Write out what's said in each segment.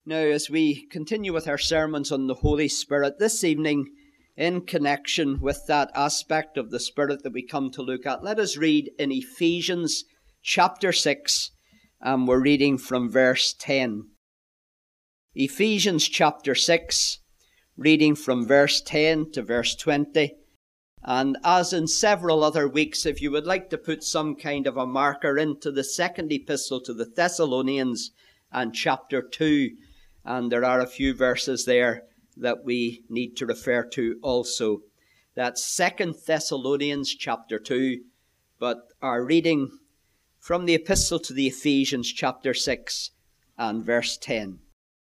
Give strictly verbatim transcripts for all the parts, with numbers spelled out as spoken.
Now, as we continue with our sermons on the Holy Spirit this evening, in connection with that aspect of the Spirit that we come to look at, let us read in Ephesians chapter six, and we're reading from verse ten. Ephesians chapter six, reading from verse ten to verse twenty. And as in several other weeks, if you would like to put some kind of a marker into the second epistle to the Thessalonians and chapter two, and there are a few verses there that we need to refer to also. That's Second Thessalonians chapter two, but our reading from the epistle to the Ephesians chapter six and verse ten.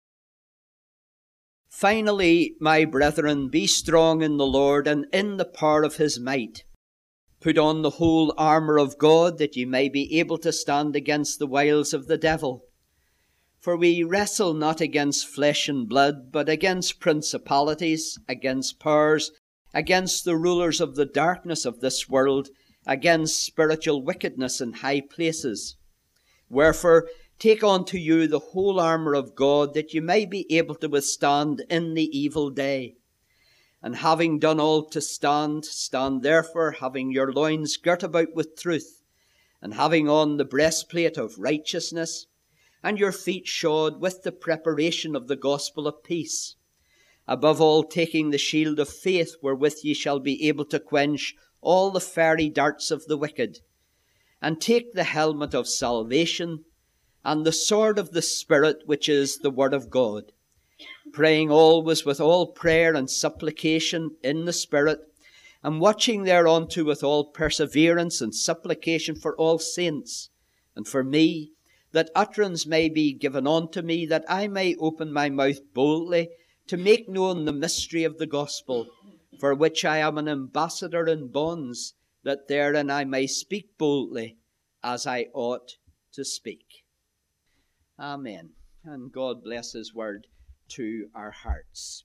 Finally, my brethren, be strong in the Lord and in the power of his might. Put on the whole armour of God, that ye may be able to stand against the wiles of the devil. For we wrestle not against flesh and blood, but against principalities, against powers, against the rulers of the darkness of this world, against spiritual wickedness in high places. Wherefore, take unto you the whole armour of God, that you may be able to withstand in the evil day. And having done all to stand, stand therefore, having your loins girt about with truth, and having on the breastplate of righteousness, and your feet shod with the preparation of the gospel of peace. Above all, taking the shield of faith, wherewith ye shall be able to quench all the fiery darts of the wicked. And take the helmet of salvation, and the sword of the Spirit, which is the word of God, praying always with all prayer and supplication in the Spirit, and watching thereunto with all perseverance and supplication for all saints, and for me, that utterance may be given unto me, that I may open my mouth boldly to make known the mystery of the gospel, for which I am an ambassador in bonds, that therein I may speak boldly as I ought to speak. Amen. And God bless his word to our hearts.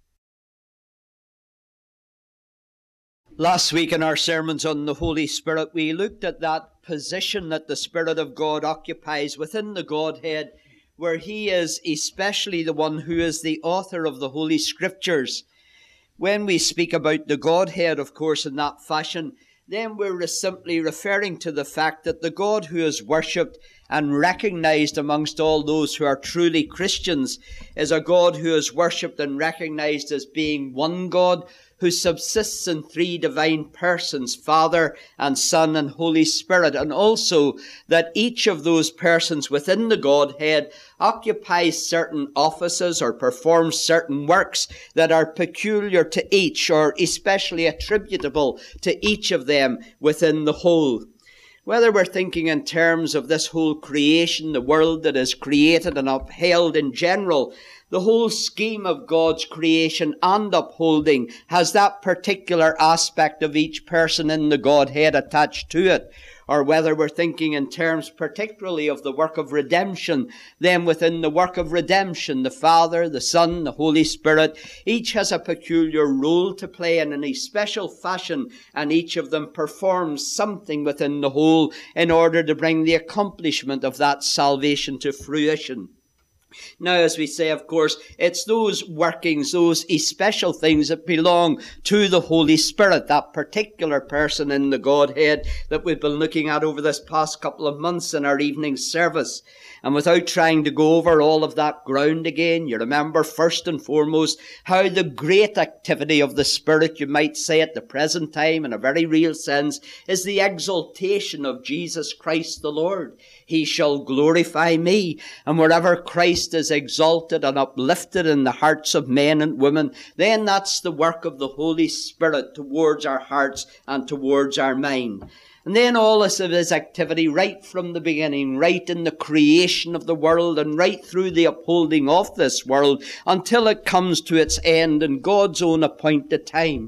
Last week in our sermons on the Holy Spirit, we looked at that position that the Spirit of God occupies within the Godhead, where he is especially the one who is the author of the Holy Scriptures. When we speak about the Godhead, of course, in that fashion, then we're simply referring to the fact that the God who is worshipped and recognized amongst all those who are truly Christians is a God who is worshipped and recognized as being one God, who subsists in three divine persons, Father and Son and Holy Spirit, and also that each of those persons within the Godhead occupies certain offices or performs certain works that are peculiar to each or especially attributable to each of them within the whole. Whether we're thinking in terms of this whole creation, the world that is created and upheld in general, the whole scheme of God's creation and upholding has that particular aspect of each person in the Godhead attached to it. Or whether we're thinking in terms particularly of the work of redemption, then within the work of redemption, the Father, the Son, the Holy Spirit, each has a peculiar role to play in a special fashion, and each of them performs something within the whole in order to bring the accomplishment of that salvation to fruition. Now, as we say, of course, it's those workings, those especial things that belong to the Holy Spirit, that particular person in the Godhead that we've been looking at over this past couple of months in our evening service. And without trying to go over all of that ground again, you remember first and foremost how the great activity of the Spirit, you might say at the present time in a very real sense, is the exaltation of Jesus Christ the Lord. He shall glorify me. And wherever Christ is exalted and uplifted in the hearts of men and women, then that's the work of the Holy Spirit towards our hearts and towards our mind. And then all this of his activity right from the beginning, right in the creation of the world and right through the upholding of this world until it comes to its end in God's own appointed time.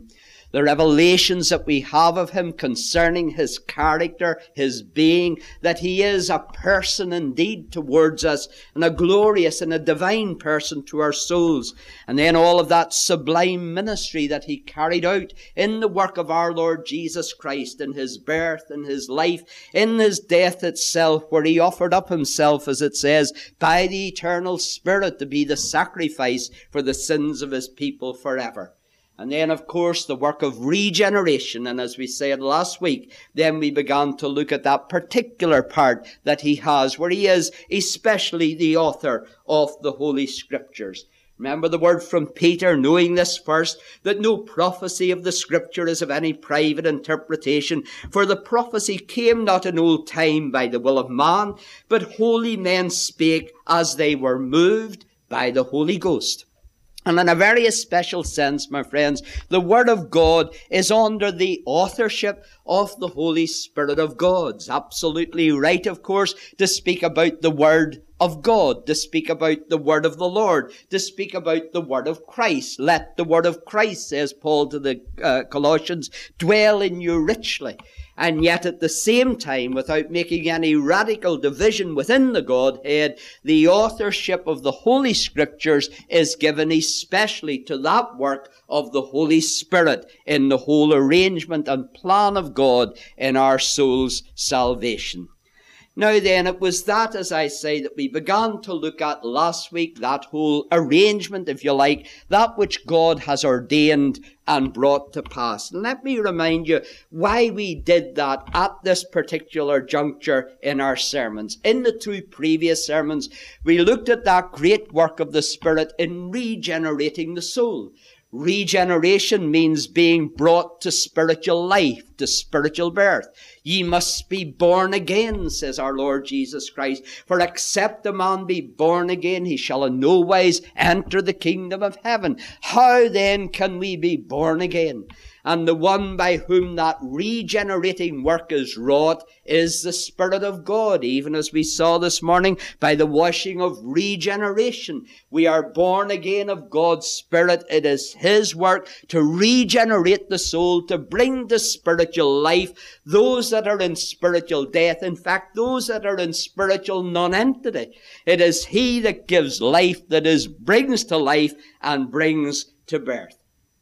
the revelations that we have of him concerning his character, his being, that he is a person indeed towards us, and a glorious and a divine person to our souls. And then all of that sublime ministry that he carried out in the work of our Lord Jesus Christ, in his birth, in his life, in his death itself, where he offered up himself, as it says, by the eternal Spirit to be the sacrifice for the sins of his people forever. And then, of course, the work of regeneration. And as we said last week, then we began to look at that particular part that he has, where he is especially the author of the Holy Scriptures. Remember the word from Peter, knowing this first, that no prophecy of the Scripture is of any private interpretation, for the prophecy came not in old time by the will of man, but holy men spake as they were moved by the Holy Ghost. And in a very special sense, my friends, the Word of God is under the authorship of the Holy Spirit of God. It's absolutely right, of course, to speak about the Word of God, to speak about the Word of the Lord, to speak about the Word of Christ. Let the Word of Christ, says Paul to the uh, Colossians, dwell in you richly. And yet at the same time, without making any radical division within the Godhead, the authorship of the Holy Scriptures is given especially to that work of the Holy Spirit in the whole arrangement and plan of God in our soul's salvation. Now then, it was that, as I say, that we began to look at last week, that whole arrangement, if you like, that which God has ordained and brought to pass. And let me remind you why we did that at this particular juncture in our sermons. In the two previous sermons, we looked at that great work of the Spirit in regenerating the soul. Regeneration means being brought to spiritual life, to spiritual birth. Ye must be born again, says our Lord Jesus Christ. For except a man be born again, he shall in no wise enter the kingdom of heaven. How then can we be born again? And the one by whom that regenerating work is wrought is the Spirit of God, even as we saw this morning by the washing of regeneration. We are born again of God's Spirit. It is his work to regenerate the soul, to bring to spiritual life those that are in spiritual death. In fact, those that are in spiritual nonentity. It is he that gives life, that is brings to life and brings to birth.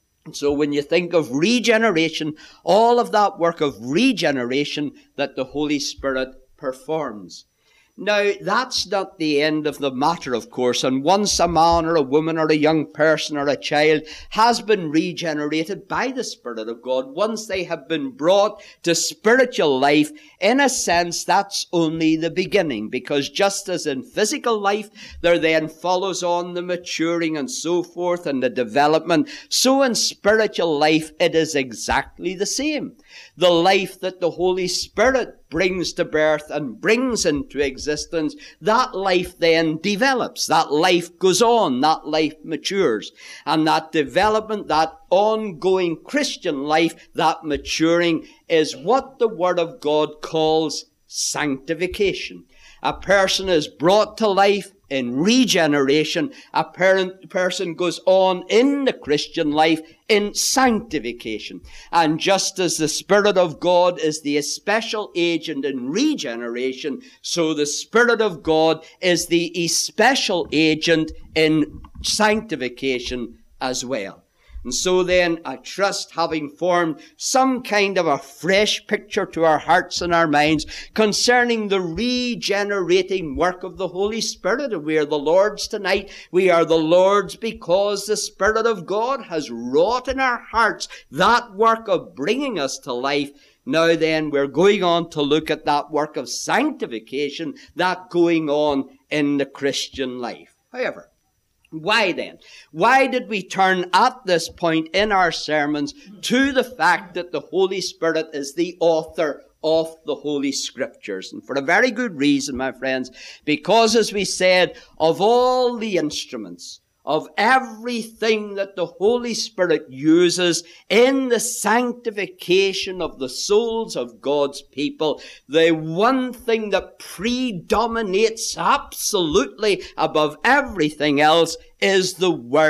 So when you think of regeneration, all of that work of regeneration that the Holy Spirit performs. Now, that's not the end of the matter, of course, and once a man or a woman or a young person or a child has been regenerated by the Spirit of God, once they have been brought to spiritual life, in a sense, that's only the beginning, because just as in physical life, there then follows on the maturing and so forth and the development, so in spiritual life, it is exactly the same. The life that the Holy Spirit brings to birth and brings into existence, that life then develops. That life goes on. That life matures. And that development, that ongoing Christian life, that maturing, is what the Word of God calls sanctification. A person is brought to life in regeneration. A parent, person goes on in the Christian life in sanctification. And just as the Spirit of God is the especial agent in regeneration, so the Spirit of God is the especial agent in sanctification as well. And so then, I trust, having formed some kind of a fresh picture to our hearts and our minds concerning the regenerating work of the Holy Spirit, and we are the Lord's tonight. We are the Lord's because the Spirit of God has wrought in our hearts that work of bringing us to life. Now then, we're going on to look at that work of sanctification, that going on in the Christian life. However, why then? Why did we turn at this point in our sermons to the fact that the Holy Spirit is the author of the Holy Scriptures? And for a very good reason, my friends, because as we said, of all the instruments, of everything that the Holy Spirit uses in the sanctification of the souls of God's people, the one thing that predominates absolutely above everything else is the Word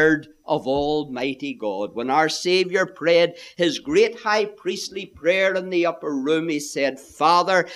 of Almighty God. When our Saviour prayed his great high priestly prayer in the upper room, he said, Father,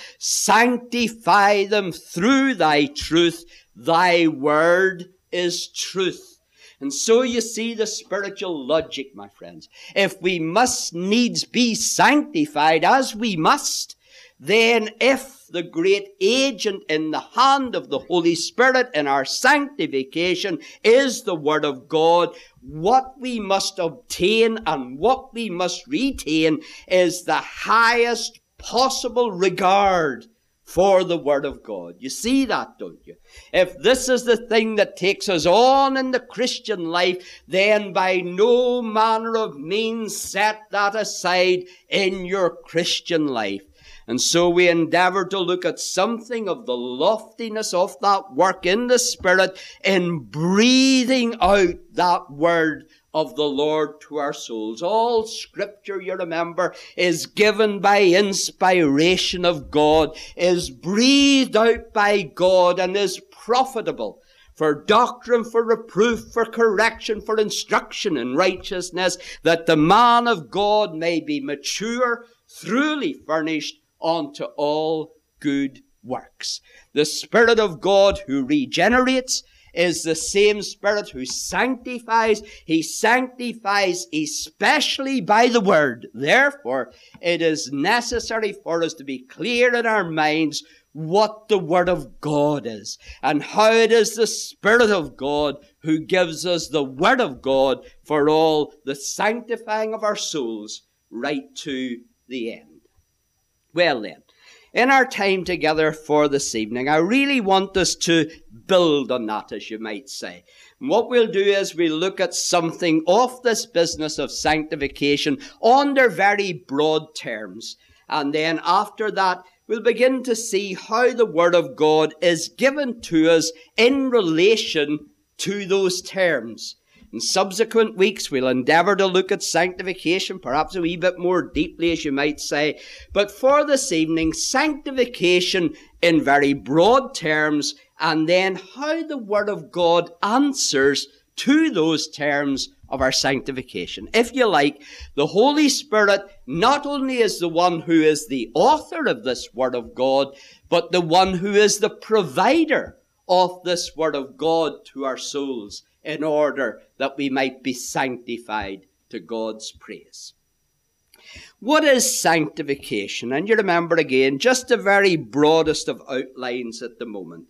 sanctify them through thy truth. Thy word is truth. And so you see the spiritual logic, my friends. If we must needs be sanctified, as we must, then if the great agent in the hand of the Holy Spirit in our sanctification is the Word of God, what we must obtain and what we must retain is the highest possible regard for the Word of God. You see that, don't you? If this is the thing that takes us on in the Christian life, then by no manner of means set that aside in your Christian life. And so we endeavor to look at something of the loftiness of that work in the Spirit in breathing out that word of the Lord to our souls. All Scripture, you remember, is given by inspiration of God, is breathed out by God, and is profitable for doctrine, for reproof, for correction, for instruction in righteousness, that the man of God may be mature, truly furnished unto all good works. The Spirit of God who regenerates is the same Spirit who sanctifies. He sanctifies especially by the Word. Therefore, it is necessary for us to be clear in our minds what the Word of God is, and how it is the Spirit of God who gives us the Word of God for all the sanctifying of our souls right to the end. Well then, in our time together for this evening, I really want us to build on that, as you might say. And what we'll do is we'll look at something of this business of sanctification under very broad terms. And then after that, we'll begin to see how the Word of God is given to us in relation to those terms. In subsequent weeks, we'll endeavor to look at sanctification, perhaps a wee bit more deeply, as you might say. But for this evening, sanctification in very broad terms, and then how the Word of God answers to those terms of our sanctification. If you like, the Holy Spirit not only is the one who is the author of this Word of God, but the one who is the provider of this Word of God to our souls, in order that we might be sanctified to God's praise. What is sanctification? And you remember again, just the very broadest of outlines at the moment.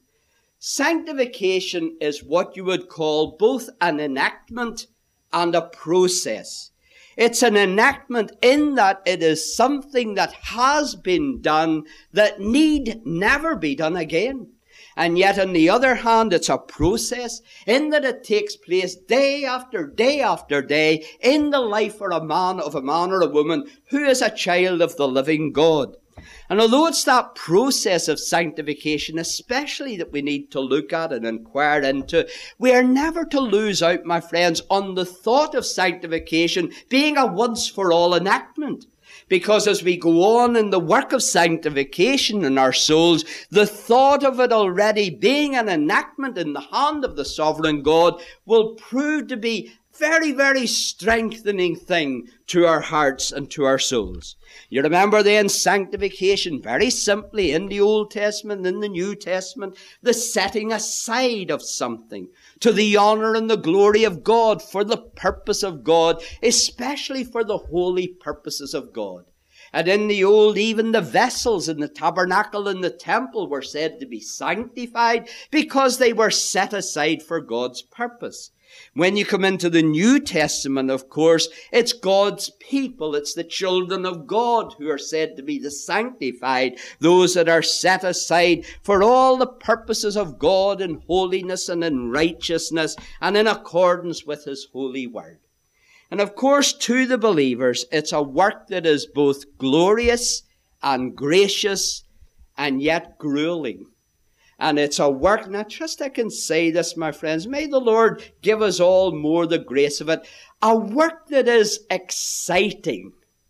Sanctification is what you would call both an enactment and a process. It's an enactment in that it is something that has been done that need never be done again. And yet, on the other hand, it's a process in that it takes place day after day after day in the life of a man, of a man or a woman who is a child of the living God. And although it's that process of sanctification, especially that we need to look at and inquire into, we are never to lose out, my friends, on the thought of sanctification being a once-for-all enactment. Because as we go on in the work of sanctification in our souls, the thought of it already being an enactment in the hand of the sovereign God will prove to be very, very strengthening thing to our hearts and to our souls. You remember then sanctification, very simply in the Old Testament, in the New Testament, the setting aside of something to the honor and the glory of God, for the purpose of God, especially for the holy purposes of God. And in the old, even the vessels in the tabernacle and the temple were said to be sanctified because they were set aside for God's purpose. When you come into the New Testament, of course, it's God's people, it's the children of God who are said to be the sanctified, those that are set aside for all the purposes of God in holiness and in righteousness and in accordance with His holy word. And of course, to the believers, it's a work that is both glorious and gracious and yet grueling. And it's a work, and I trust I can say this, my friends, may the Lord give us all more the grace of it, a work that is exciting,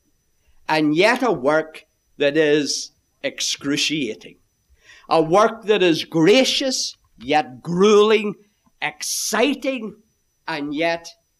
and yet a work that is excruciating. A work that is gracious, yet grueling, exciting, and yet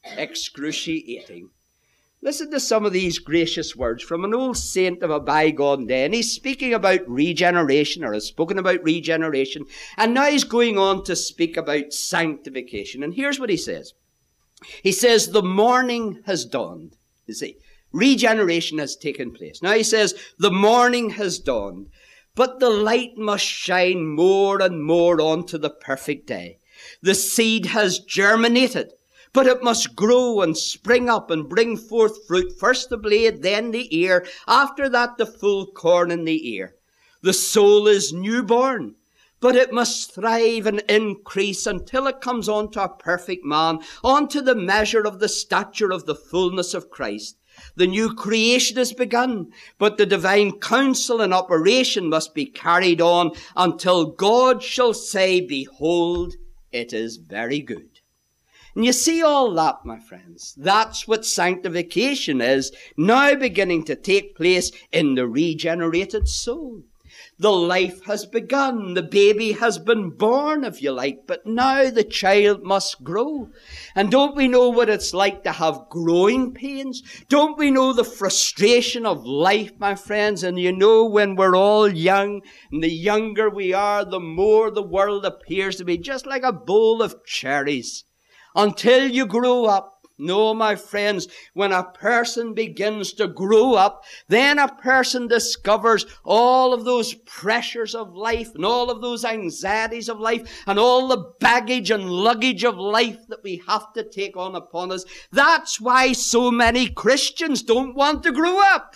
excruciating. Listen to some of these gracious words from an old saint of a bygone day. And he's speaking about regeneration, or has spoken about regeneration. And now he's going on to speak about sanctification. And here's what he says. He says, the morning has dawned. You see, regeneration has taken place. Now he says, the morning has dawned, but the light must shine more and more onto the perfect day. The seed has germinated, but it must grow and spring up and bring forth fruit, first the blade, then the ear, after that the full corn in the ear. The soul is newborn, but it must thrive and increase until it comes on to a perfect man, onto the measure of the stature of the fullness of Christ. The new creation is begun, but the divine counsel and operation must be carried on until God shall say, behold, it is very good. And you see all that, my friends. That's what sanctification is now beginning to take place in the regenerated soul. The life has begun. The baby has been born, if you like, but now the child must grow. And don't we know what it's like to have growing pains? Don't we know the frustration of life, my friends? And you know, when we're all young, and the younger we are, the more the world appears to be just like a bowl of cherries. Until you grow up. No, my friends, when a person begins to grow up, then a person discovers all of those pressures of life and all of those anxieties of life and all the baggage and luggage of life that we have to take on upon us. That's why so many Christians don't want to grow up,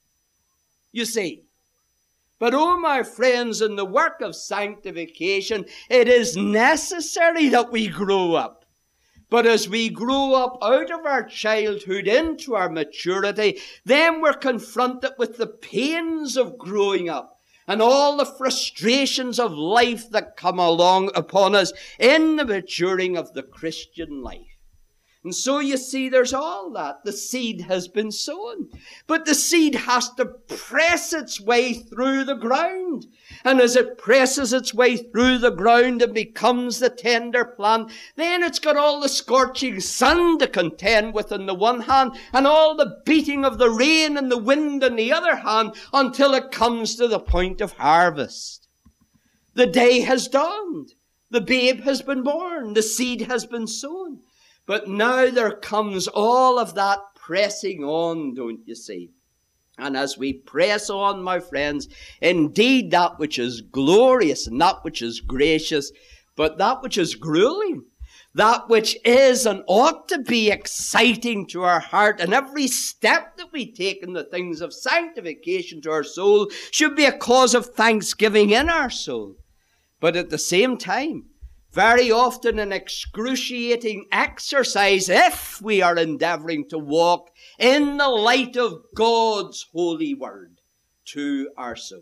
you see. But, oh, my friends, in the work of sanctification, it is necessary that we grow up. But as we grow up out of our childhood into our maturity, then we're confronted with the pains of growing up and all the frustrations of life that come along upon us in the maturing of the Christian life. And so you see, there's all that. The seed has been sown. But the seed has to press its way through the ground. And as it presses its way through the ground and becomes the tender plant, then it's got all the scorching sun to contend with on the one hand, and all the beating of the rain and the wind on the other hand, until it comes to the point of harvest. The day has dawned. The babe has been born. The seed has been sown. But now there comes all of that pressing on, don't you see? And as we press on, my friends, indeed that which is glorious and that which is gracious, but that which is grueling, that which is and ought to be exciting to our heart, and every step that we take in the things of sanctification to our soul should be a cause of thanksgiving in our soul. But at the same time, very often an excruciating exercise if we are endeavoring to walk in the light of God's holy word to our soul.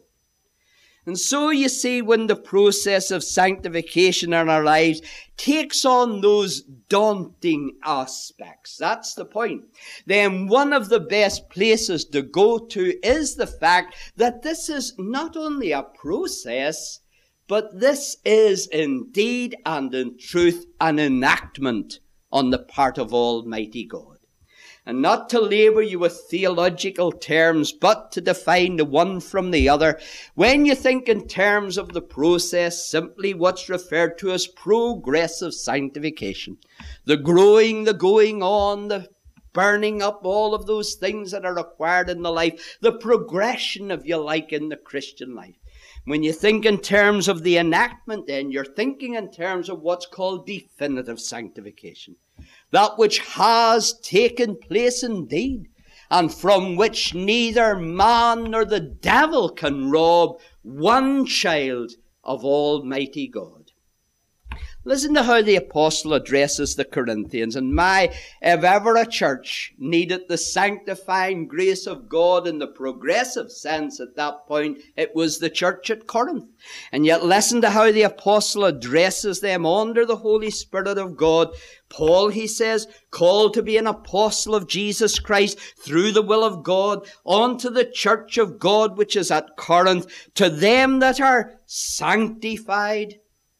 And so you see, when the process of sanctification in our lives takes on those daunting aspects, that's the point, then one of the best places to go to is the fact that this is not only a process, but this is indeed and in truth an enactment on the part of Almighty God. And not to labour you with theological terms, but to define the one from the other. When you think in terms of the process, simply what's referred to as progressive sanctification. The growing, the going on, the burning up, all of those things that are required in the life. The progression, if you like, in the Christian life. When you think in terms of the enactment, then you're thinking in terms of what's called definitive sanctification. That which has taken place indeed, and from which neither man nor the devil can rob one child of Almighty God. Listen to how the apostle addresses the Corinthians. And my, if ever a church needed the sanctifying grace of God in the progressive sense at that point, it was the church at Corinth. And yet listen to how the apostle addresses them under the Holy Spirit of God. Paul, he says, called to be an apostle of Jesus Christ through the will of God, unto the church of God which is at Corinth, to them that are sanctified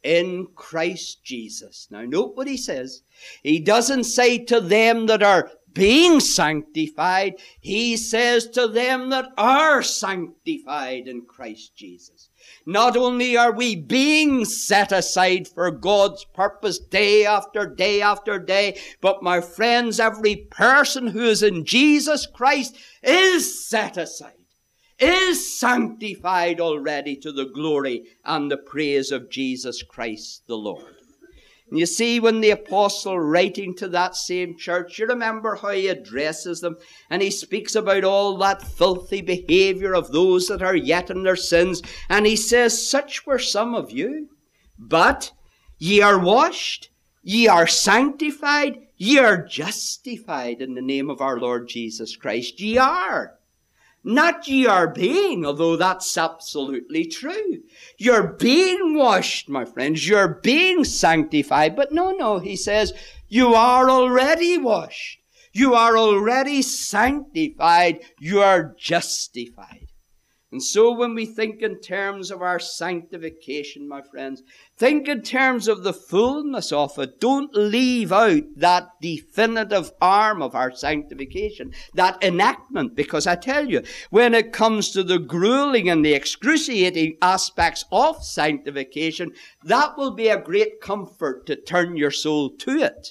in Christ Jesus. Now note what he says. He doesn't say to them that are being sanctified. He says to them that are sanctified in Christ Jesus. Not only are we being set aside for God's purpose day after day after day, but my friends, every person who is in Jesus Christ is set aside, is sanctified already to the glory and the praise of Jesus Christ the Lord. And you see, when the apostle writing to that same church, you remember how he addresses them, and he speaks about all that filthy behavior of those that are yet in their sins, and he says, such were some of you, but ye are washed, ye are sanctified, ye are justified in the name of our Lord Jesus Christ. Ye are. Not ye are being, although that's absolutely true. You're being washed, my friends. You're being sanctified. But no, no, he says, you are already washed. You are already sanctified. You are justified. And so when we think in terms of our sanctification, my friends, think in terms of the fullness of it. Don't leave out that definitive arm of our sanctification, that enactment, because I tell you, when it comes to the grueling and the excruciating aspects of sanctification, that will be a great comfort to turn your soul to it.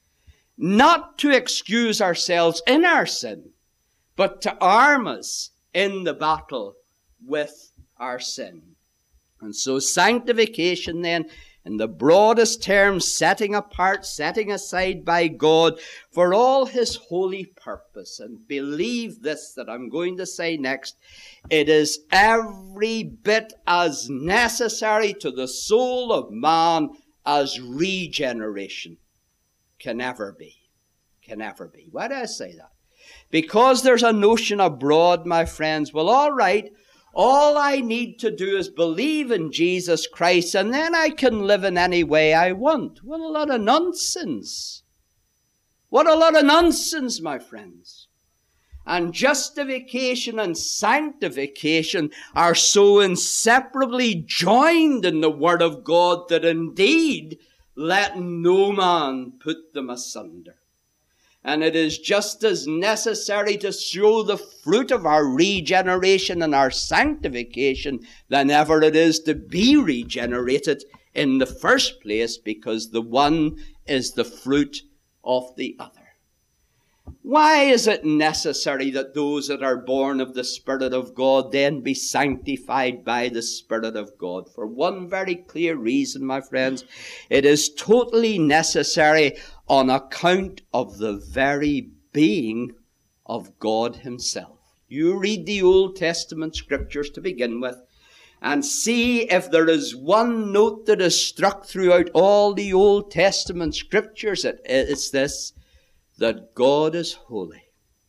Not to excuse ourselves in our sin, but to arm us in the battle with our sin. And so sanctification then, in the broadest terms, setting apart, setting aside by God for all his holy purpose. And believe this that I'm going to say next, it is every bit as necessary to the soul of man as regeneration can ever be. Can ever be. Why do I say that? Because there's a notion abroad, my friends, well, all right, all I need to do is believe in Jesus Christ, and then I can live in any way I want. What a lot of nonsense. What a lot of nonsense, my friends. And justification and sanctification are so inseparably joined in the Word of God that indeed let no man put them asunder. And it is just as necessary to show the fruit of our regeneration and our sanctification than ever it is to be regenerated in the first place, because the one is the fruit of the other. Why is it necessary that those that are born of the Spirit of God then be sanctified by the Spirit of God? For one very clear reason, my friends. It is totally necessary on account of the very being of God himself. You read the Old Testament scriptures to begin with, and see if there is one note that is struck throughout all the Old Testament scriptures. It, it's this, that God is holy.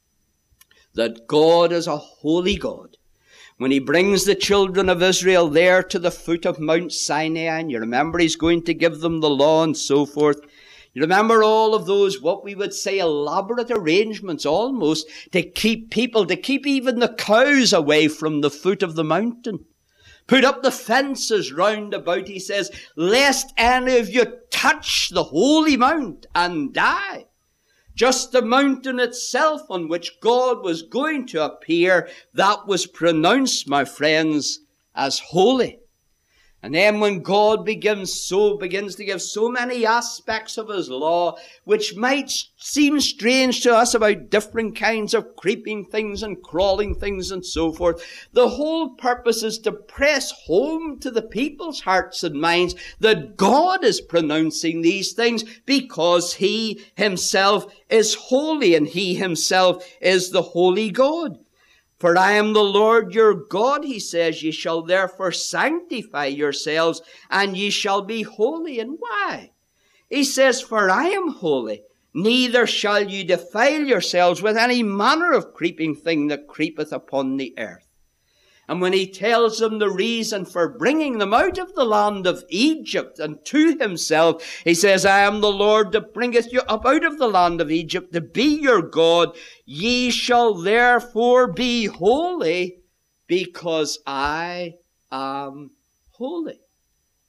That God is a holy God. When he brings the children of Israel there to the foot of Mount Sinai, and you remember he's going to give them the law and so forth. You remember all of those, what we would say, elaborate arrangements almost to keep people, to keep even the cows away from the foot of the mountain. Put up the fences round about, he says, lest any of you touch the holy mount and die. Just the mountain itself on which God was going to appear, that was pronounced, my friends, as holy. And then when God begins so begins to give so many aspects of his law, which might seem strange to us about different kinds of creeping things and crawling things and so forth, the whole purpose is to press home to the people's hearts and minds that God is pronouncing these things because he himself is holy and he himself is the holy God. For I am the Lord your God, he says, ye shall therefore sanctify yourselves, and ye shall be holy. And why? He says, for I am holy, neither shall ye defile yourselves with any manner of creeping thing that creepeth upon the earth. And when he tells them the reason for bringing them out of the land of Egypt and to himself, he says, I am the Lord that bringeth you up out of the land of Egypt to be your God. Ye shall therefore be holy, because I am holy.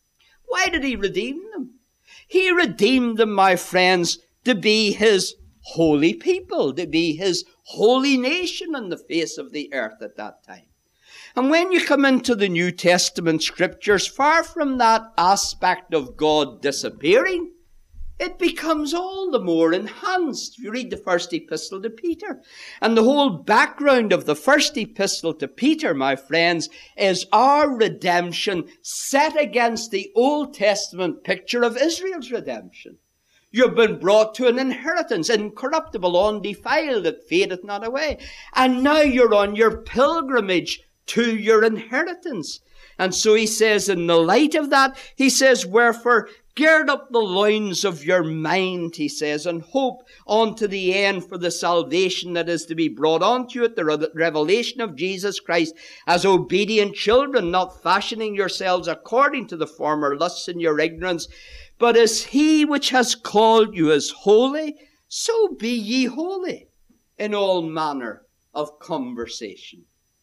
Why did he redeem them? He redeemed them, my friends, to be his holy people, to be his holy nation on the face of the earth at that time. And when you come into the New Testament scriptures, far from that aspect of God disappearing, it becomes all the more enhanced. If you read the first epistle to Peter, and the whole background of the first epistle to Peter, my friends, is our redemption set against the Old Testament picture of Israel's redemption. You've been brought to an inheritance, incorruptible, undefiled, that fadeth not away. And now you're on your pilgrimage to your inheritance. And so he says, in the light of that, he says, wherefore, gird up the loins of your mind, he says, and hope unto the end for the salvation that is to be brought unto you at the re- revelation of Jesus Christ, as obedient children, not fashioning yourselves according to the former lusts in your ignorance, but as he which has called you is holy, so be ye holy in all manner of conversation.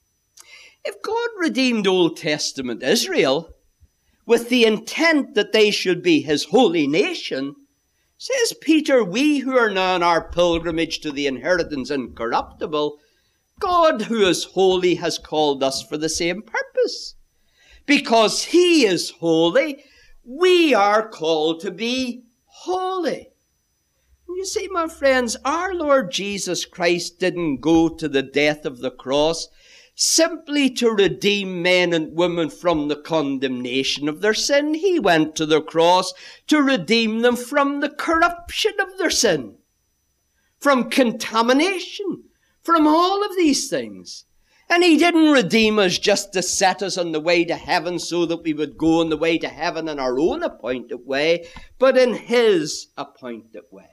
If God redeemed Old Testament Israel with the intent that they should be his holy nation, says Peter, we who are now on our pilgrimage to the inheritance incorruptible, God who is holy has called us for the same purpose. Because he is holy, we are called to be holy. You see, my friends, our Lord Jesus Christ didn't go to the death of the cross simply to redeem men and women from the condemnation of their sin. He went to the cross to redeem them from the corruption of their sin, from contamination, from all of these things. And he didn't redeem us just to set us on the way to heaven so that we would go on the way to heaven in our own appointed way, but in his appointed way.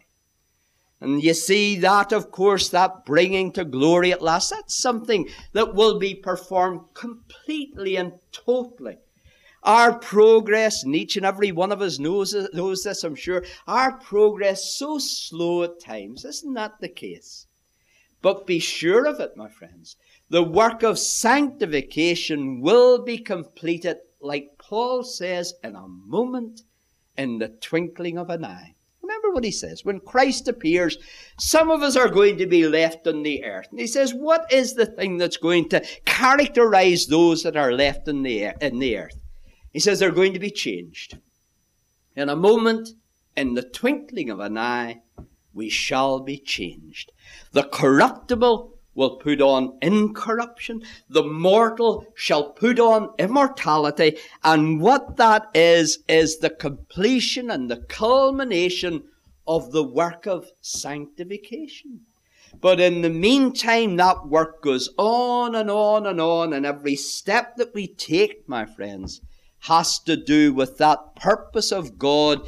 And you see that, of course, that bringing to glory at last, that's something that will be performed completely and totally. Our progress, and each and every one of us knows, knows this, I'm sure, our progress so slow at times. Isn't that the case? But be sure of it, my friends. The work of sanctification will be completed, like Paul says, in a moment, in the twinkling of an eye. Remember what he says. When Christ appears, some of us are going to be left on the earth. And he says, what is the thing that's going to characterize those that are left in the, in the earth? He says they're going to be changed. In a moment, in the twinkling of an eye, we shall be changed. The corruptible will put on incorruption. The mortal shall put on immortality. And what that is, is the completion and the culmination of the work of sanctification. But in the meantime, that work goes on and on and on. And every step that we take, my friends, has to do with that purpose of God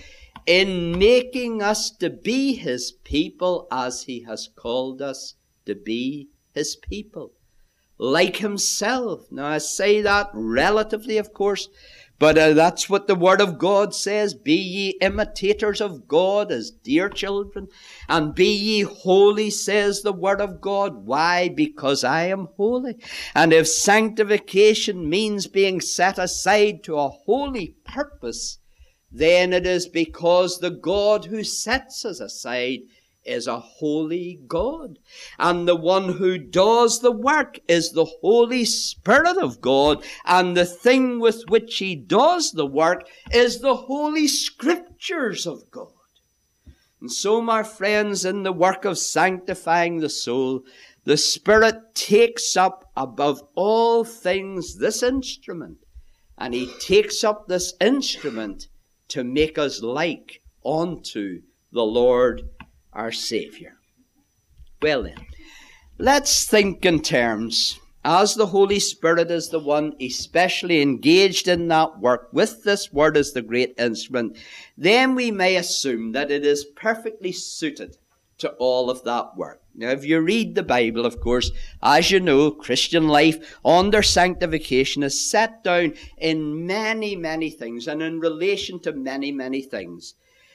in making us to be his people as he has called us to be his people, like himself. Now, I say that relatively, of course, but uh, that's what the Word of God says. Be ye imitators of God as dear children, and be ye holy, says the Word of God. Why? Because I am holy. And if sanctification means being set aside to a holy purpose, then it is because the God who sets us aside is a holy God. And the one who does the work is the Holy Spirit of God. And the thing with which he does the work is the Holy Scriptures of God. And so, my friends, in the work of sanctifying the soul, the Spirit takes up above all things this instrument. And he takes up this instrument to make us like unto the Lord our Savior. Well then, let's think in terms, as the Holy Spirit is the one especially engaged in that work, with this Word as the great instrument, then we may assume that it is perfectly suited to all of that work. Now, if you read the Bible, of course, as you know, Christian life under sanctification is set down in many, many things and in relation to many, many things.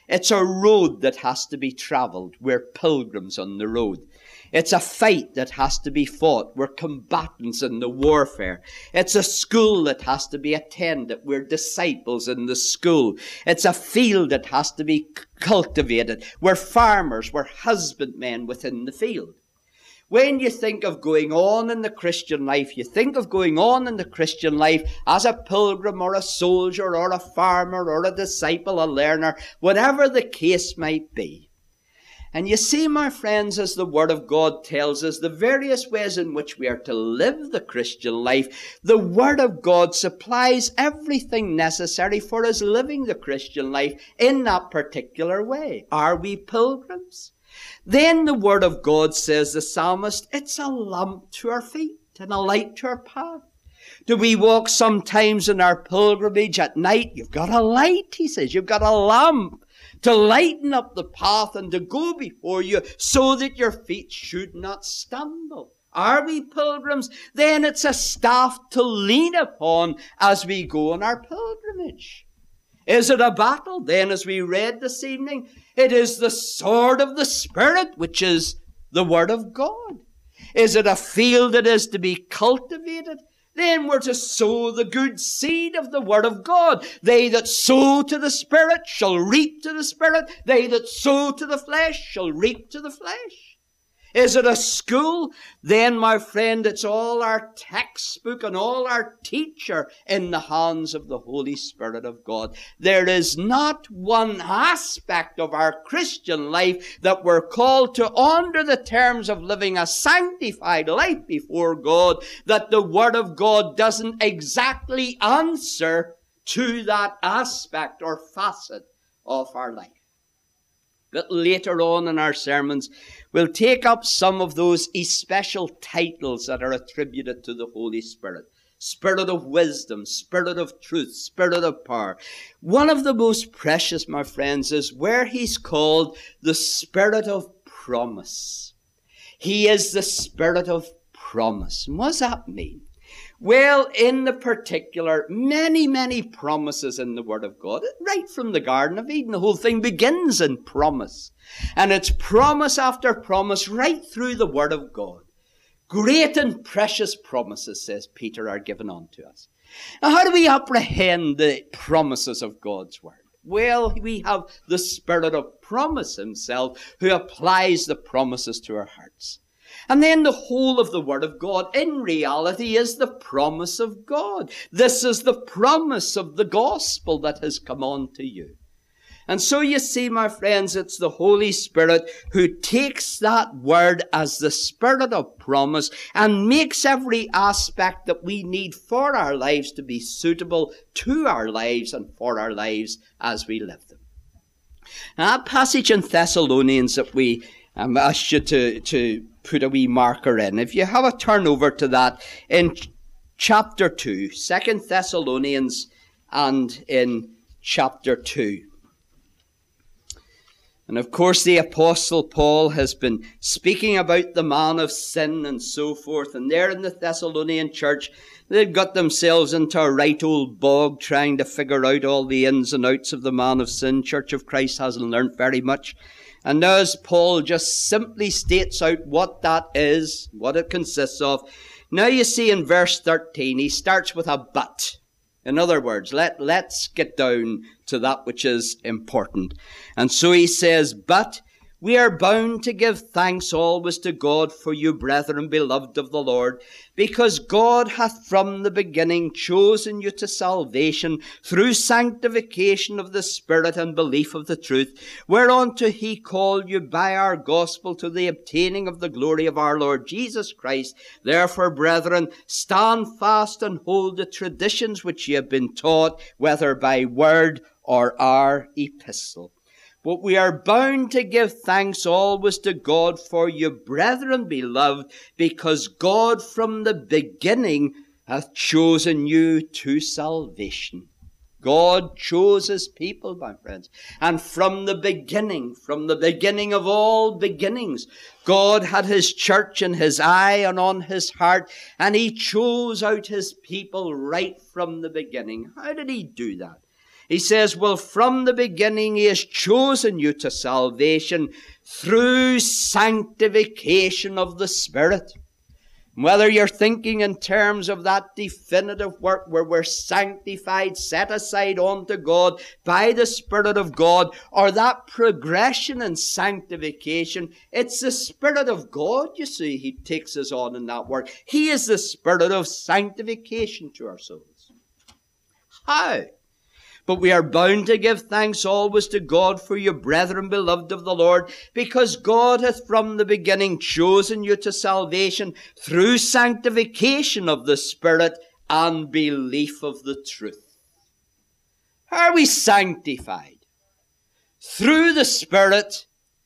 It's a road that has to be travelled. We're pilgrims on the road. It's a fight that has to be fought. We're combatants in the warfare. It's a school that has to be attended. We're disciples in the school. It's a field that has to be cultivated. We're farmers. We're husbandmen within the field. When you think of going on in the Christian life, you think of going on in the Christian life as a pilgrim or a soldier or a farmer or a disciple, a learner, whatever the case might be. And you see, my friends, as the Word of God tells us, the various ways in which we are to live the Christian life, the Word of God supplies everything necessary for us living the Christian life in that particular way. Are we pilgrims? Then the Word of God says, the psalmist, it's a lamp to our feet and a light to our path. Do we walk sometimes in our pilgrimage at night? You've got a light, he says. You've got a lamp to lighten up the path and to go before you so that your feet should not stumble. Are we pilgrims? Then it's a staff to lean upon as we go on our pilgrimage. Is it a battle? Then, as we read this evening, it is the sword of the Spirit, which is the Word of God. Is it a field that is to be cultivated? Then we're to sow the good seed of the Word of God. They that sow to the Spirit shall reap to the Spirit. They that sow to the flesh shall reap to the flesh. Is it a school? Then, my friend, it's all our textbook and all our teacher in the hands of the Holy Spirit of God. There is not one aspect of our Christian life that we're called to under the terms of living a sanctified life before God that the Word of God doesn't exactly answer to that aspect or facet of our life. But later on in our sermons, we'll take up some of those especial titles that are attributed to the Holy Spirit. Spirit of wisdom, Spirit of truth, Spirit of power. One of the most precious, my friends, is where he's called the Spirit of promise. He is the Spirit of promise. And what does that mean? Well, in the particular, many, many promises in the Word of God. Right from the Garden of Eden, the whole thing begins in promise. And it's promise after promise right through the Word of God. Great and precious promises, says Peter, are given unto us. Now, how do we apprehend the promises of God's Word? Well, we have the Spirit of promise himself who applies the promises to our hearts. And then the whole of the Word of God, in reality, is the promise of God. This is the promise of the gospel that has come on to you. And so you see, my friends, it's the Holy Spirit who takes that Word as the Spirit of promise and makes every aspect that we need for our lives to be suitable to our lives and for our lives as we live them. Now, that passage in Thessalonians that we um, asked you to, to put a wee marker in. If you have a turn over to that in ch- chapter two, Second Thessalonians and in chapter two. And of course the Apostle Paul has been speaking about the man of sin and so forth. And there in the Thessalonian church, they've got themselves into a right old bog trying to figure out all the ins and outs of the man of sin. Church of Christ hasn't learnt very much. And now as Paul just simply states out what that is, what it consists of, now you see in verse thirteen, he starts with a but. In other words, let, let's get down to that which is important. And so he says, but we are bound to give thanks always to God for you, brethren, beloved of the Lord, because God hath from the beginning chosen you to salvation through sanctification of the Spirit and belief of the truth, whereunto he called you by our gospel to the obtaining of the glory of our Lord Jesus Christ. Therefore, brethren, stand fast and hold the traditions which ye have been taught, whether by word or our epistle. But we are bound to give thanks always to God for you, brethren beloved, because God from the beginning hath chosen you to salvation. God chose his people, my friends. And from the beginning, from the beginning of all beginnings, God had his church in his eye and on his heart, and he chose out his people right from the beginning. How did he do that? He says, well, from the beginning he has chosen you to salvation through sanctification of the Spirit. Whether you're thinking in terms of that definitive work where we're sanctified, set aside unto God by the Spirit of God, or that progression in sanctification, it's the Spirit of God, you see, He takes us on in that work. He is the Spirit of sanctification to our souls. How? But we are bound to give thanks always to God for you, brethren, beloved of the Lord, because God hath from the beginning chosen you to salvation through sanctification of the Spirit and belief of the truth. How are we sanctified? Through the Spirit,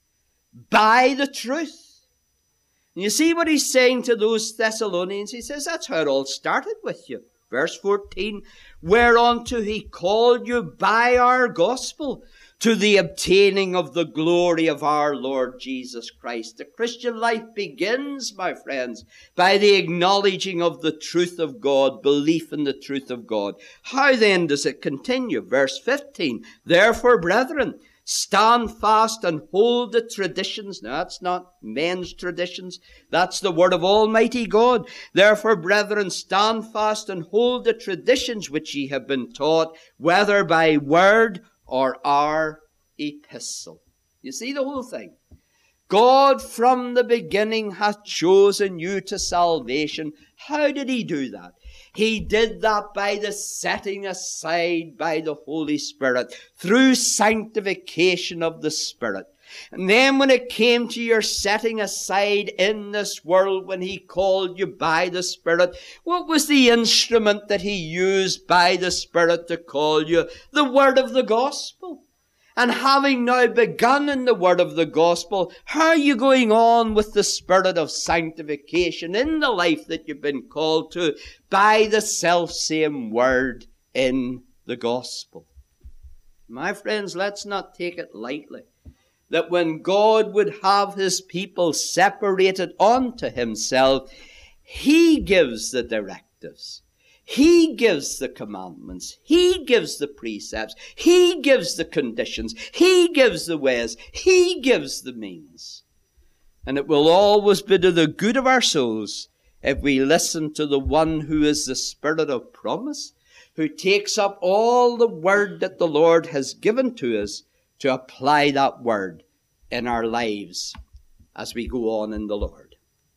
by the truth. And you see what he's saying to those Thessalonians? He says, that's how it all started with you. Verse fourteen, whereunto he called you by our gospel to the obtaining of the glory of our Lord Jesus Christ. The Christian life begins, my friends, by the acknowledging of the truth of God, belief in the truth of God. How then does it continue? Verse fifteen, therefore, brethren, stand fast and hold the traditions. Now, that's not men's traditions. That's the word of Almighty God. Therefore, brethren, stand fast and hold the traditions which ye have been taught, whether by word or our epistle. You see the whole thing. God from the beginning hath chosen you to salvation. How did he do that? He did that by the setting aside by the Holy Spirit, through sanctification of the Spirit. And then when it came to your setting aside in this world, when he called you by the Spirit, what was the instrument that he used by the Spirit to call you? The word of the gospel. And having now begun in the word of the gospel, how are you going on with the spirit of sanctification in the life that you've been called to by the selfsame word in the gospel? My friends, let's not take it lightly that when God would have his people separated unto himself, he gives the directives. He gives the commandments. He gives the precepts. He gives the conditions. He gives the ways. He gives the means. And it will always be to the good of our souls if we listen to the one who is the Spirit of promise, who takes up all the word that the Lord has given to us to apply that word in our lives as we go on in the Lord.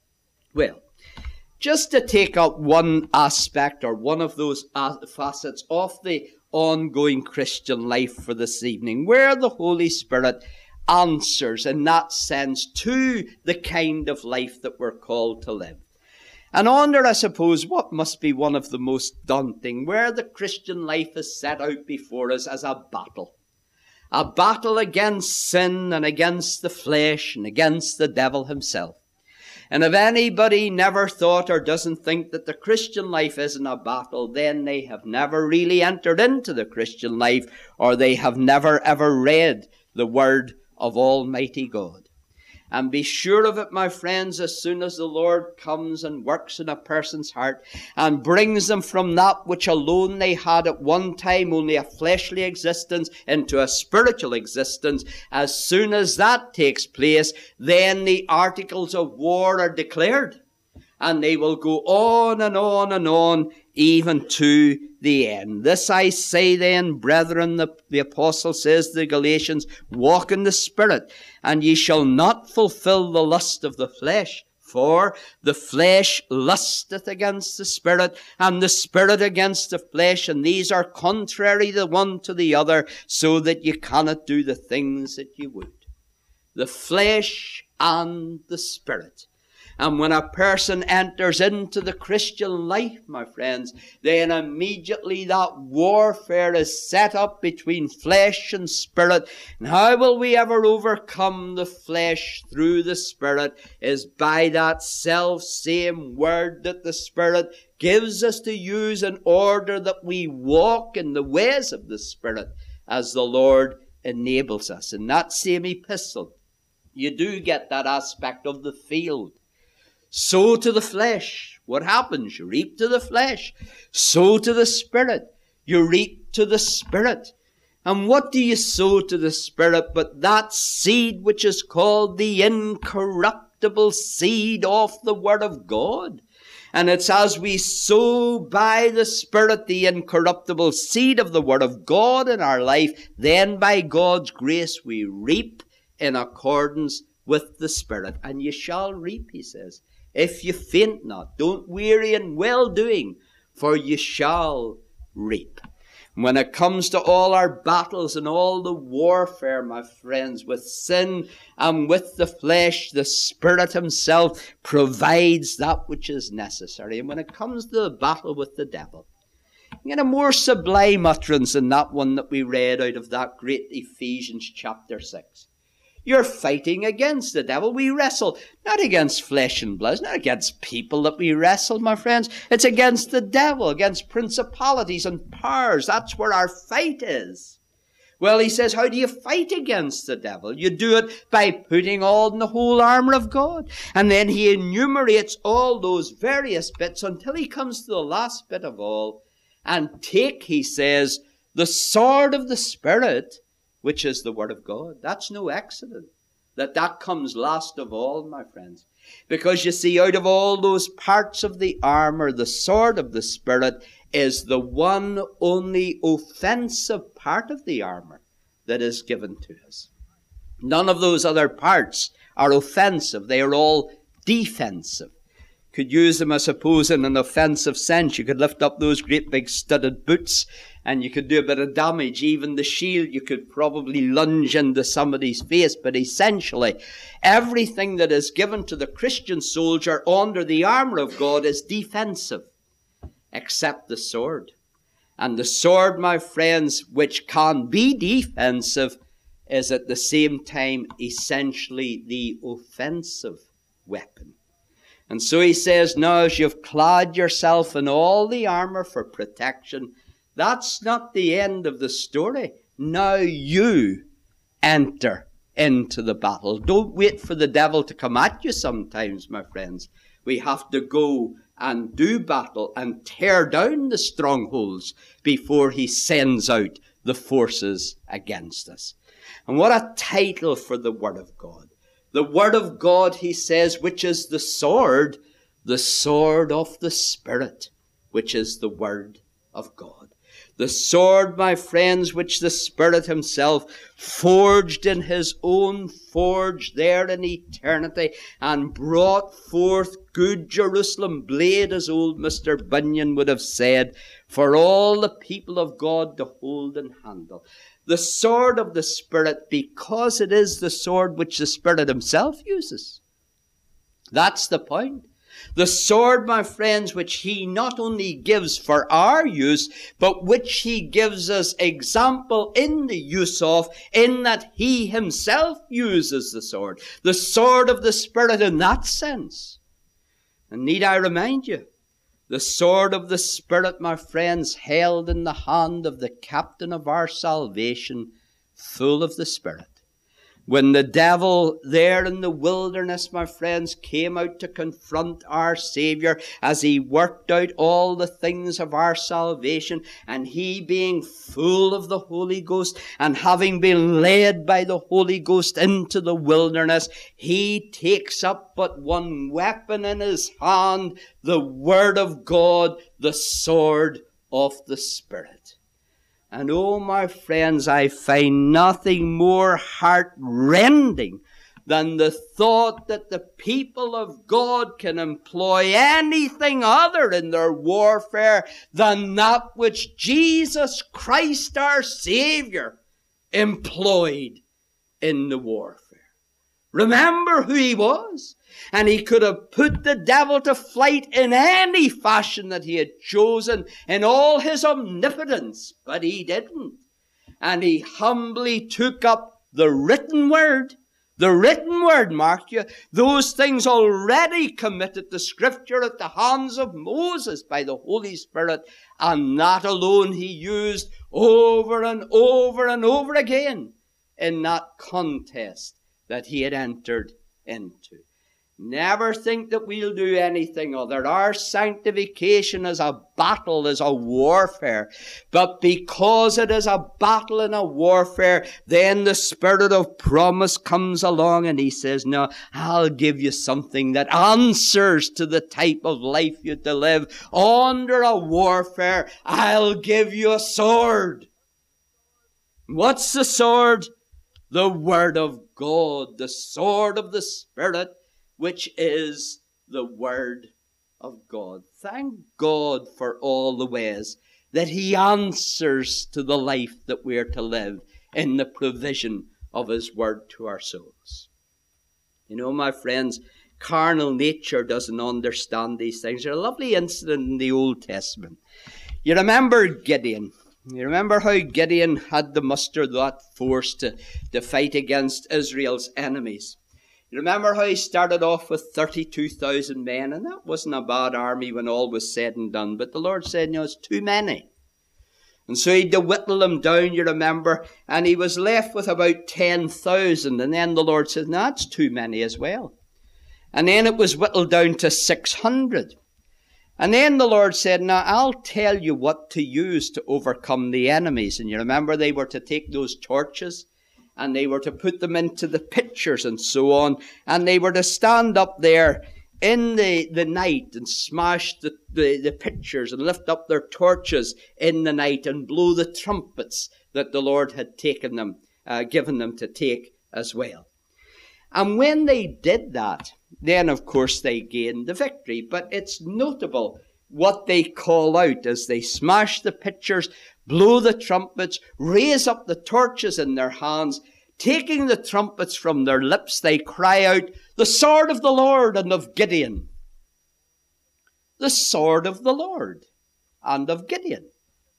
Well, just to take up one aspect or one of those facets of the ongoing Christian life for this evening, where the Holy Spirit answers in that sense to the kind of life that we're called to live. And under, I suppose, what must be one of the most daunting, where the Christian life is set out before us as a battle. A battle against sin and against the flesh and against the devil himself. And if anybody never thought or doesn't think that the Christian life isn't a battle, then they have never really entered into the Christian life, or they have never ever read the Word of Almighty God. And be sure of it, my friends, as soon as the Lord comes and works in a person's heart and brings them from that which alone they had at one time, only a fleshly existence, into a spiritual existence, as soon as that takes place, then the articles of war are declared. And they will go on and on and on, even to the end. This I say then, brethren, the, the apostle says to the Galatians, walk in the Spirit, and ye shall not fulfill the lust of the flesh. For the flesh lusteth against the Spirit, and the Spirit against the flesh, and these are contrary the one to the other, so that ye cannot do the things that ye would. The flesh and the Spirit. And when a person enters into the Christian life, my friends, then immediately that warfare is set up between flesh and spirit. And how will we ever overcome the flesh through the Spirit is by that self-same word that the Spirit gives us to use in order that we walk in the ways of the Spirit as the Lord enables us. In that same epistle, you do get that aspect of the field. Sow to the flesh. What happens? You reap to the flesh. Sow to the Spirit. You reap to the Spirit. And what do you sow to the Spirit but that seed which is called the incorruptible seed of the Word of God? And it's as we sow by the Spirit the incorruptible seed of the Word of God in our life, then by God's grace we reap in accordance with the Spirit. And you shall reap, he says, if you faint not. Don't weary in well-doing, for you shall reap. When it comes to all our battles and all the warfare, my friends, with sin and with the flesh, the Spirit himself provides that which is necessary. And when it comes to the battle with the devil, you get a more sublime utterance than that one that we read out of that great Ephesians chapter six. You're fighting against the devil. We wrestle not against flesh and blood, not against people that we wrestle, my friends. It's against the devil, against principalities and powers. That's where our fight is. Well, he says, how do you fight against the devil? You do it by putting on the whole armor of God. And then he enumerates all those various bits until he comes to the last bit of all. And take, he says, the sword of the Spirit, which is the Word of God. That's no accident that that comes last of all, my friends. Because you see, out of all those parts of the armor, the sword of the Spirit is the one only offensive part of the armor that is given to us. None of those other parts are offensive. They are all defensive. Could use them, I suppose, in an offensive sense. You could lift up those great big studded boots and you could do a bit of damage. Even the shield, you could probably lunge into somebody's face. But essentially, everything that is given to the Christian soldier under the armor of God is defensive, except the sword. And the sword, my friends, which can be defensive, is at the same time essentially the offensive weapon. And so he says, now as you've clad yourself in all the armor for protection, that's not the end of the story. Now you enter into the battle. Don't wait for the devil to come at you sometimes, my friends. We have to go and do battle and tear down the strongholds before he sends out the forces against us. And what a title for the Word of God. The Word of God, he says, which is the sword, the sword of the Spirit, which is the Word of God. The sword, my friends, which the Spirit himself forged in his own forge there in eternity and brought forth good Jerusalem blade, as old Mister Bunyan would have said, for all the people of God to hold and handle. The sword of the Spirit, because it is the sword which the Spirit himself uses. That's the point. The sword, my friends, which he not only gives for our use, but which he gives us example in the use of, in that he himself uses the sword. The sword of the Spirit in that sense. And need I remind you, the sword of the Spirit, my friends, held in the hand of the captain of our salvation, full of the Spirit. When the devil there in the wilderness, my friends, came out to confront our Savior as he worked out all the things of our salvation, and he being full of the Holy Ghost and having been led by the Holy Ghost into the wilderness, he takes up but one weapon in his hand, the Word of God, the sword of the Spirit. And oh, my friends, I find nothing more heart-rending than the thought that the people of God can employ anything other in their warfare than that which Jesus Christ, our Savior, employed in the warfare. Remember who he was. And he could have put the devil to flight in any fashion that he had chosen in all his omnipotence, but he didn't. And he humbly took up the written word, the written word, mark you, those things already committed to Scripture at the hands of Moses by the Holy Spirit, and that alone he used over and over and over again in that contest that he had entered into. Never think that we'll do anything other. Our sanctification is a battle, is a warfare. But because it is a battle and a warfare, then the Spirit of promise comes along and He says, no, I'll give you something that answers to the type of life you to live. Under a warfare, I'll give you a sword. What's the sword? The Word of God, the sword of the Spirit, which is the Word of God. Thank God for all the ways that He answers to the life that we are to live in the provision of His Word to our souls. You know, my friends, carnal nature doesn't understand these things. There's a lovely incident in the Old Testament. You remember Gideon. You remember how Gideon had to muster that force to, to fight against Israel's enemies. You remember how he started off with thirty-two thousand men, and that wasn't a bad army when all was said and done. But the Lord said, no, it's too many. And so he had to whittle them down, you remember, and he was left with about ten thousand. And then the Lord said, no, that's too many as well. And then it was whittled down to six hundred. And then the Lord said, now I'll tell you what to use to overcome the enemies. And you remember they were to take those torches and they were to put them into the pitchers and so on. And they were to stand up there in the, the night and smash the, the, the pitchers and lift up their torches in the night and blow the trumpets that the Lord had taken them, uh, given them to take as well. And when they did that, then of course they gained the victory. But it's notable what they call out as they smash the pitchers, blow the trumpets, raise up the torches in their hands. Taking the trumpets from their lips, they cry out, the sword of the Lord and of Gideon. The sword of the Lord and of Gideon.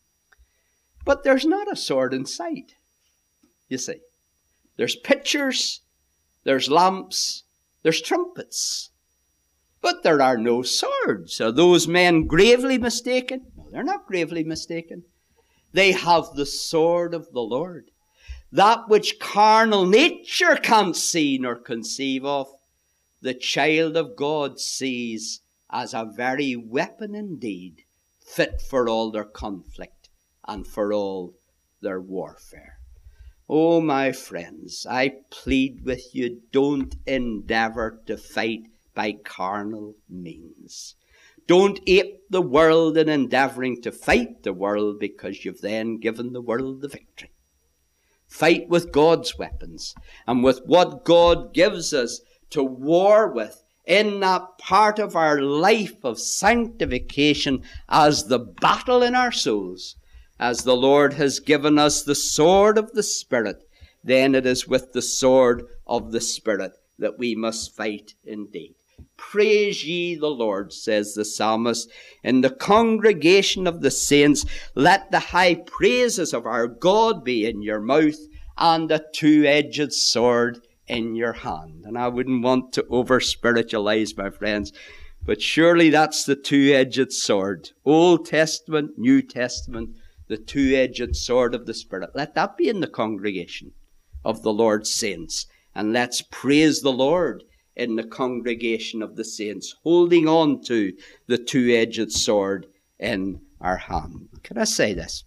But there's not a sword in sight, you see. There's pitchers, there's lamps, there's trumpets. But there are no swords. Are those men gravely mistaken? No, they're not gravely mistaken. They have the sword of the Lord. That which carnal nature can't see nor conceive of, the child of God sees as a very weapon indeed, fit for all their conflict and for all their warfare. Oh, my friends, I plead with you, don't endeavour to fight by carnal means. Don't ape the world in endeavouring to fight the world, because you've then given the world the victory. Fight with God's weapons and with what God gives us to war with in that part of our life of sanctification as the battle in our souls. As the Lord has given us the sword of the Spirit, then it is with the sword of the Spirit that we must fight indeed. Praise ye the Lord, says the psalmist. In the congregation of the saints, let the high praises of our God be in your mouth and a two-edged sword in your hand. And I wouldn't want to over-spiritualize, my friends, but surely that's the two-edged sword. Old Testament, New Testament, the two-edged sword of the Spirit. Let that be in the congregation of the Lord's saints. And let's praise the Lord in the congregation of the saints, holding on to the two-edged sword in our hand. Can I say this?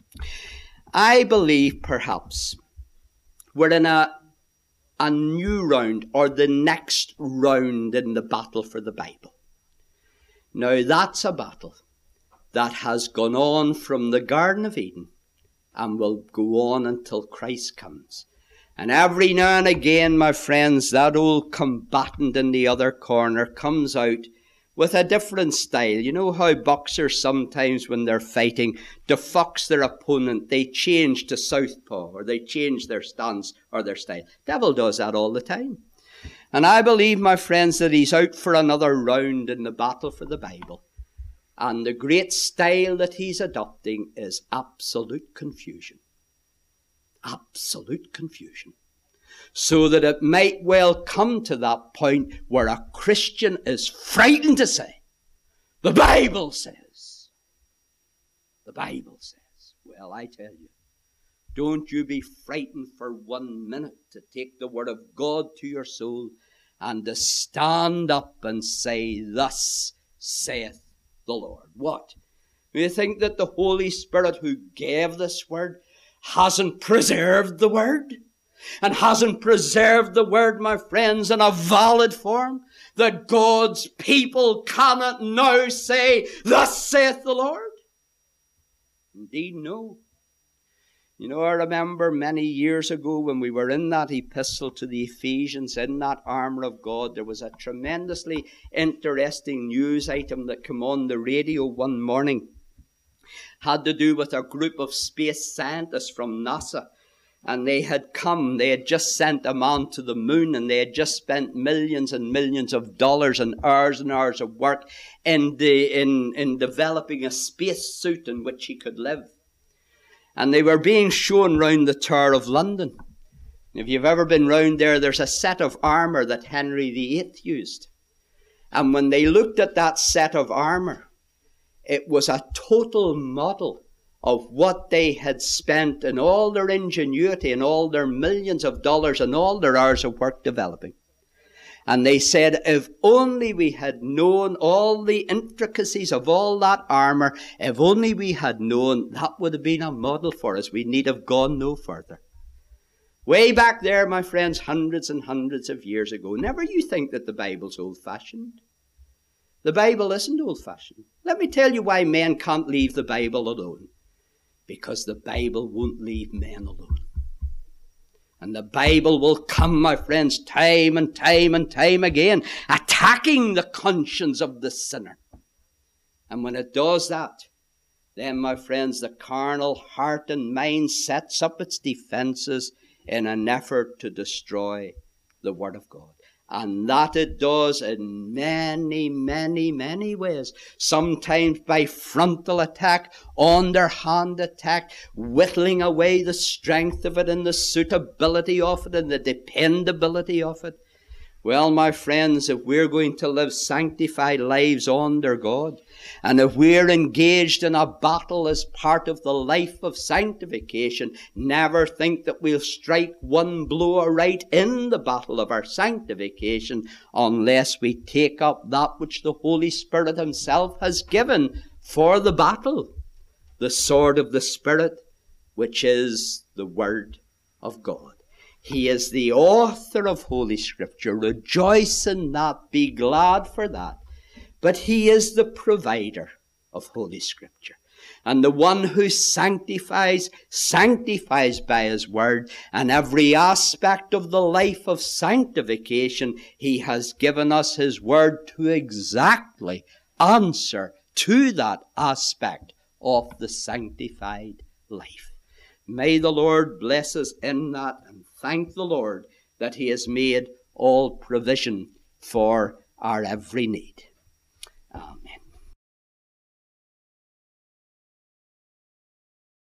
I believe perhaps we're in a, a new round, or the next round in the battle for the Bible. Now that's a battle that has gone on from the Garden of Eden and will go on until Christ comes. And every now and again, my friends, that old combatant in the other corner comes out with a different style. You know how boxers sometimes, when they're fighting, to fox their opponent, they change to southpaw, or they change their stance or their style. Devil does that all the time. And I believe, my friends, that he's out for another round in the battle for the Bible. And the great style that he's adopting is absolute confusion. Absolute confusion. So that it might well come to that point where a Christian is frightened to say, the Bible says. The Bible says. Well, I tell you, don't you be frightened for one minute to take the Word of God to your soul and to stand up and say, thus saith the Lord. What? Do you think that the Holy Spirit who gave this word hasn't preserved the word? And hasn't preserved the word, my friends, in a valid form? That God's people cannot now say, thus saith the Lord? Indeed, no. You know, I remember many years ago when we were in that epistle to the Ephesians, in that armour of God, there was a tremendously interesting news item that came on the radio one morning. Had to do with a group of space scientists from NASA. And they had come, they had just sent a man to the moon, and they had just spent millions and millions of dollars and hours and hours of work in, the, in, in developing a space suit in which he could live. And they were being shown round the Tower of London. If you've ever been round there, there's a set of armour that Henry the Eighth used. And when they looked at that set of armour, it was a total model of what they had spent in all their ingenuity and all their millions of dollars and all their hours of work developing. And they said, if only we had known all the intricacies of all that armour, if only we had known, that would have been a model for us. We need have gone no further. Way back there, my friends, hundreds and hundreds of years ago. Never you think that the Bible's old-fashioned. The Bible isn't old-fashioned. Let me tell you why men can't leave the Bible alone. Because the Bible won't leave men alone. And the Bible will come, my friends, time and time and time again, attacking the conscience of the sinner. And when it does that, then, my friends, the carnal heart and mind sets up its defenses in an effort to destroy the Word of God. And that it does in many, many, many ways. Sometimes by frontal attack, underhand attack, whittling away the strength of it and the suitability of it and the dependability of it. Well, my friends, if we're going to live sanctified lives under God, and if we're engaged in a battle as part of the life of sanctification, never think that we'll strike one blow right in the battle of our sanctification unless we take up that which the Holy Spirit himself has given for the battle, the sword of the Spirit, which is the Word of God. He is the author of Holy Scripture. Rejoice in that. Be glad for that. But he is the provider of Holy Scripture. And the one who sanctifies, sanctifies by his word. And every aspect of the life of sanctification, he has given us his word to exactly answer to that aspect of the sanctified life. May the Lord bless us in that, and thank the Lord that he has made all provision for our every need. Amen.